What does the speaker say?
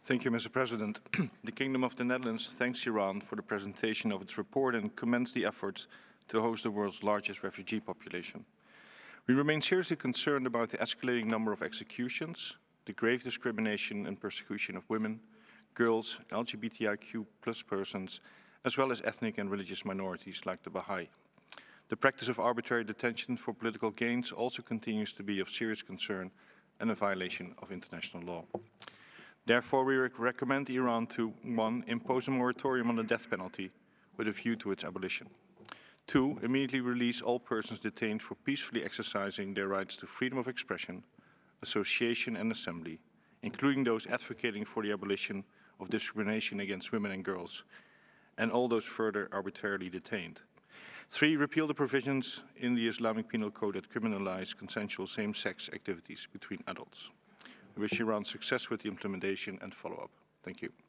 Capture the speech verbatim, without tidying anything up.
Thank you, Mister President. The Kingdom of the Netherlands thanks Iran for the presentation of its report and commends the efforts to host the world's largest refugee population. We remain seriously concerned about the escalating number of executions, the grave discrimination and persecution of women, girls, L G B T I Q plus persons, as well as ethnic and religious minorities like the Baha'i. The practice of arbitrary detention for political gains also continues to be of serious concern and a violation of international law. Therefore, we rec recommend Iran to, one, impose a moratorium on the death penalty with a view to its abolition. Two, immediately release all persons detained for peacefully exercising their rights to freedom of expression, association and assembly, including those advocating for the abolition of discrimination against women and girls, and all those further arbitrarily detained. Three, repeal the provisions in the Islamic Penal Code that criminalize consensual same-sex activities between adults. We wish Iran success with the implementation and follow-up. Thank you.